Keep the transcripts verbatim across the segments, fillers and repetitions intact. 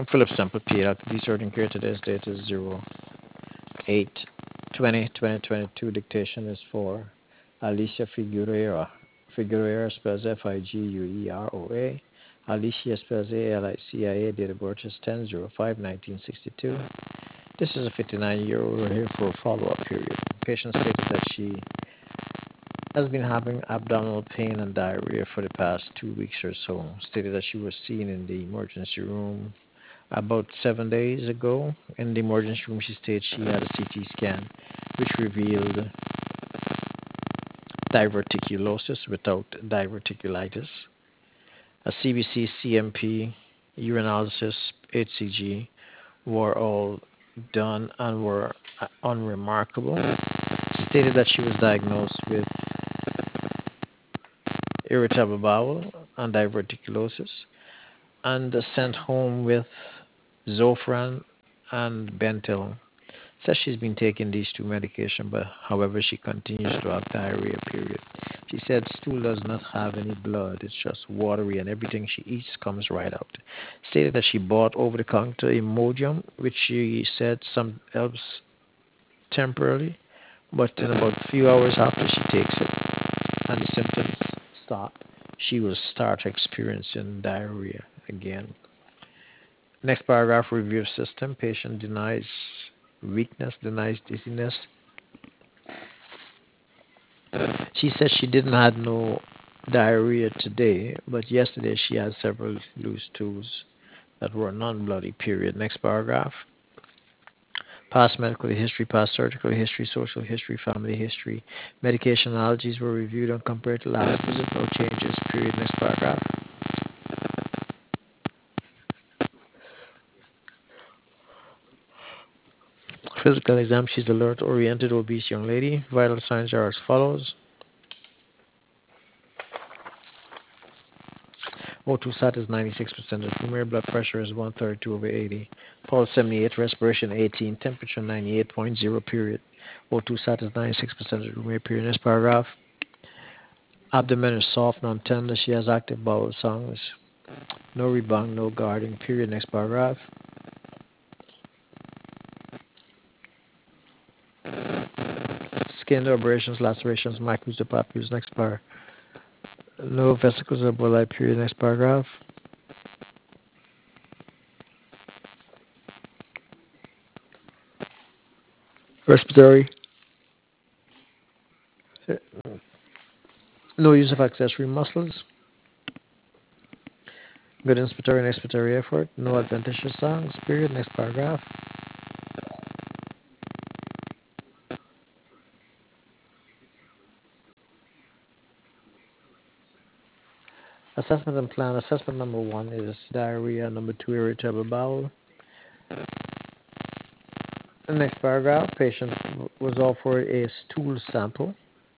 Philip Sample P. After the certain care today's date is zero eight twenty twenty twenty-two. Dictation is for Alicia Figueroa. Figueroa spells F I G U E R O A. Alicia spells A L I C I A. Date of birth is ten oh five nineteen sixty-two. This is a fifty-nine-year-old. We're here for a follow-up period. Patient stated that she has been having abdominal pain and diarrhea for the past two weeks or so. Stated that she was seen in the emergency room about seven days ago. In the emergency room, she stated she had a C T scan which revealed diverticulosis without diverticulitis. A C B C, C M P, urinalysis, H C G were all done and were uh, unremarkable. She stated that she was diagnosed with irritable bowel and diverticulosis and sent home with Zofran and Bentil. Says she's been taking these two medications, but however she continues to have diarrhea. Period. She said stool does not have any blood; it's just watery, and everything she eats comes right out. Stated that she bought over-the-counter Imodium, which she said some helps temporarily, but in about a few hours after she takes it and the symptoms stop, she will start experiencing diarrhea again. Next paragraph, review of system. Patient denies weakness, denies dizziness. She says she didn't have no diarrhea today, but yesterday she had several loose stools that were non-bloody. Period. Next paragraph. Past medical history, past surgical history, social history, family history. Medication allergies were reviewed and compared to last visit. No changes. Period. Next paragraph. Physical exam. She's alert, oriented, obese young lady. Vital signs are as follows. O two sat is ninety-six percent of humor. Blood pressure is one thirty-two over eighty. Pulse seventy-eight. Respiration eighteen. Temperature ninety-eight point zero. Period. O two sat is ninety-six percent of humor. Period. Next paragraph. Abdomen is soft, non-tender. She has active bowel sounds. No rebound, no guarding. Period. Next paragraph. Skin abrasions, lacerations, macros, or papules. Next paragraph. No vesicles or bulli. Period. Next paragraph. Respiratory. No use of accessory muscles. Good inspiratory and expiratory effort. No adventitious songs. Period. Next paragraph. Assessment and plan. Assessment number one is diarrhea. Number two, irritable bowel. The next paragraph, patient was offered a stool sample.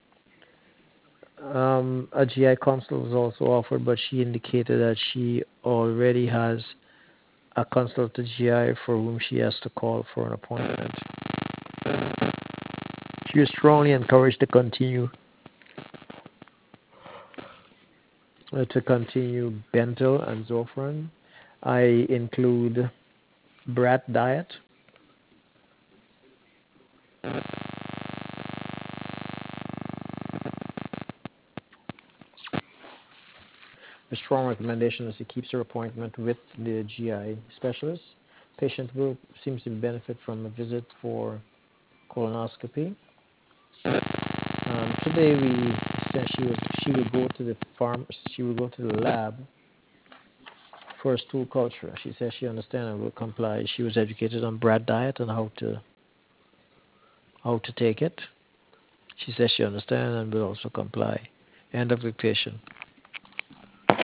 Um, a G I consult was also offered, but she indicated that she already has a consulted G I for whom she has to call for an appointment. She was strongly encouraged to continue uh, to continue Bentil and Zofran. I include brat diet, a strong recommendation is to keep her appointment with the G I specialist. Patient will seems to benefit from a visit for colonoscopy. Um, today we said she would she would go to the farm she would go to the lab for a stool culture. She says she understands and will comply. She was educated on brat diet and how to how to take it. She says she understands and will also comply. End of dictation.